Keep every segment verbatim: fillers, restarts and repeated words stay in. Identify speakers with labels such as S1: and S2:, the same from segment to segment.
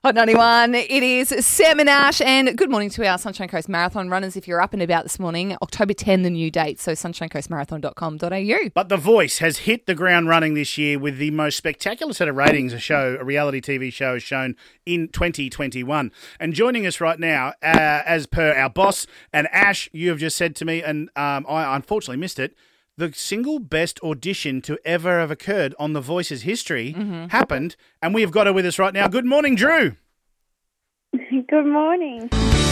S1: Hot ninety-one, it is Sam and Ash, and good morning to our Sunshine Coast Marathon runners. If you're up and about this morning, October tenth, the new date, so sunshine coast marathon dot com dot a u.
S2: But The Voice has hit the ground running this year with the most spectacular set of ratings a show, a reality T V show, has shown in twenty twenty-one. And joining us right now, uh, as per our boss, and Ash, you have just said to me, and um, I unfortunately missed it, the single best audition to ever have occurred on The Voice's history mm-hmm. happened, and we have got her with us right now. Good morning, Drew.
S3: Good morning.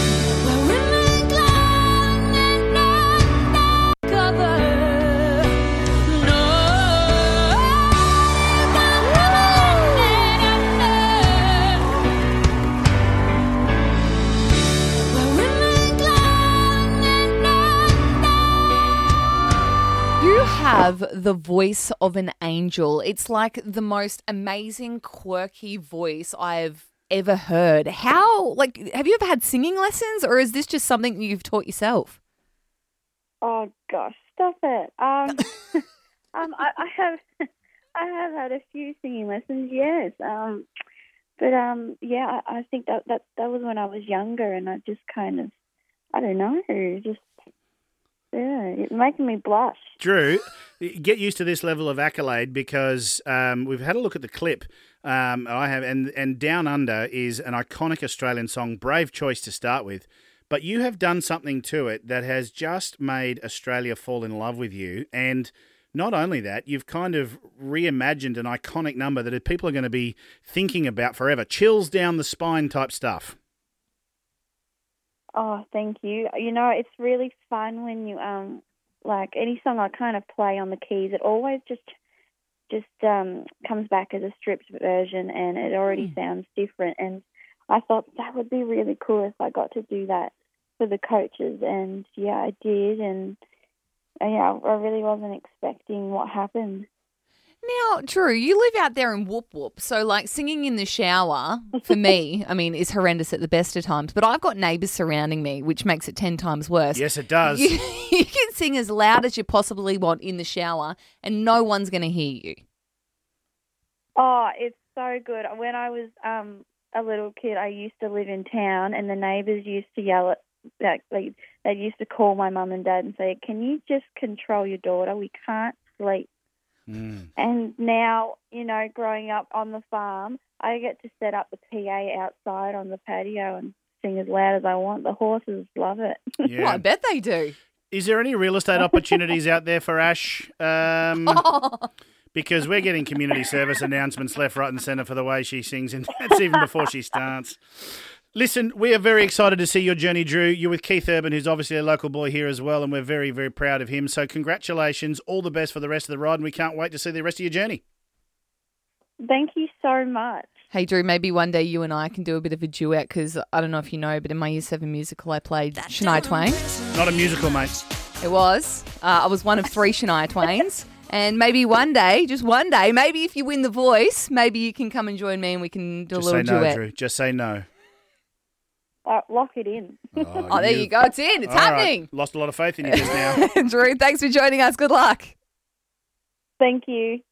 S1: Have the voice of an angel. It's like the most amazing, quirky voice I've ever heard. How, like, have you ever had singing lessons, or is this just something that you've taught yourself?
S3: Oh gosh, stop it. Um, um, I, I have, I have had a few singing lessons, yes. Um, but um, yeah, I, I think that, that that was when I was younger, and I just kind of, I don't know, just. Yeah, it's making me blush.
S2: Drew, get used to this level of accolade because um, we've had a look at the clip. Um, I have, and and Down Under is an iconic Australian song. Brave choice to start with, but you have done something to it that has just made Australia fall in love with you. And not only that, you've kind of reimagined an iconic number that people are going to be thinking about forever. Chills down the spine type stuff.
S3: Oh, thank you. You know, it's really fun when you, um, like, any song I kind of play on the keys, it always just just um, comes back as a stripped version, and it already mm. sounds different. And I thought that would be really cool if I got to do that for the coaches. And, yeah, I did. And, and yeah, I really wasn't expecting what happened.
S1: Now, Drew, you live out there in Whoop Whoop, so like singing in the shower, for me, I mean, is horrendous at the best of times, but I've got neighbours surrounding me, which makes it ten times worse.
S2: Yes, it does.
S1: You, you can sing as loud as you possibly want in the shower and no one's going to hear you.
S3: Oh, it's so good. When I was um, a little kid, I used to live in town, and the neighbours used to yell at, like, they, they used to call my mum and dad and say, "Can you just control your daughter? We can't sleep." Mm. And now, you know, growing up on the farm, I get to set up the P A outside on the patio and sing as loud as I want. The horses love it.
S2: Yeah.
S1: Well, I bet they do.
S2: Is there any real estate opportunities out there for Ash? Um, because we're getting community service announcements left, right and centre for the way she sings, and that's even before she starts. Listen, we are very excited to see your journey, Drew. You're with Keith Urban, who's obviously a local boy here as well, and we're very, very proud of him. So congratulations. All the best for the rest of the ride, and we can't wait to see the rest of your journey.
S3: Thank you so much.
S1: Hey, Drew, maybe one day you and I can do a bit of a duet because I don't know if you know, but in my Year seven musical I played Shania Twain.
S2: Not a musical, mate.
S1: It was. Uh, I was one of three Shania Twains. And maybe one day, just one day, maybe if you win The Voice, maybe you can come and join me and we can do
S2: just
S1: a little
S2: duet. Just say no,
S1: duet.
S2: Drew. Just say no.
S3: Uh, lock it in.
S1: Oh, oh there you go. It's in. It's
S2: All
S1: happening.
S2: Right. Lost a lot of faith in you just now.
S1: Drew, thanks for joining us. Good luck.
S3: Thank you.